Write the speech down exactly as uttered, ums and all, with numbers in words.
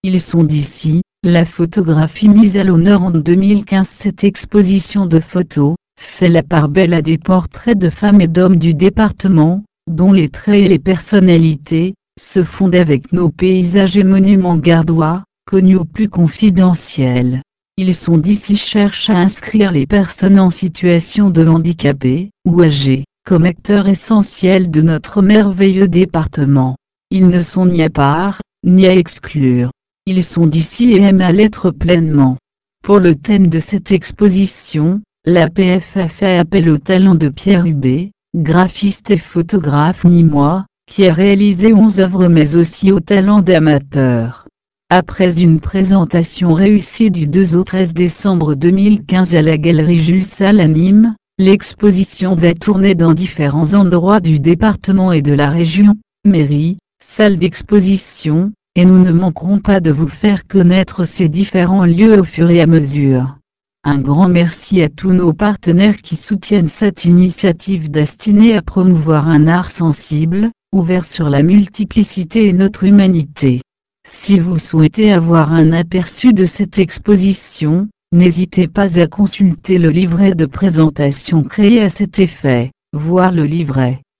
Ils sont d'ici, la photographie mise à l'honneur en deux mille quinze. Cette exposition de photos fait la part belle à des portraits de femmes et d'hommes du département, dont les traits et les personnalités se fondent avec nos paysages et monuments gardois, connus ou plus confidentiels. Ils sont d'ici cherchent à inscrire les personnes en situation de handicapé ou âgées comme acteurs essentiels de notre merveilleux département. Ils ne sont ni à part, ni à exclure. Ils sont d'ici et aiment à l'être pleinement. Pour le thème de cette exposition, l'A P F a fait appel au talent de Pierre Hubé, graphiste et photographe nîmois, qui a réalisé onze œuvres mais aussi au talent d'amateurs. Après une présentation réussie du deux au treize décembre deux mille quinze à la Galerie Jules Salle à Nîmes, l'exposition va tourner dans différents endroits du département et de la région, mairies, salles d'exposition, et nous ne manquerons pas de vous faire connaître ces différents lieux au fur et à mesure. Un grand merci à tous nos partenaires qui soutiennent cette initiative destinée à promouvoir un art sensible, ouvert sur la multiplicité et notre humanité. Si vous souhaitez avoir un aperçu de cette exposition, n'hésitez pas à consulter le livret de présentation créé à cet effet. Voir le livret.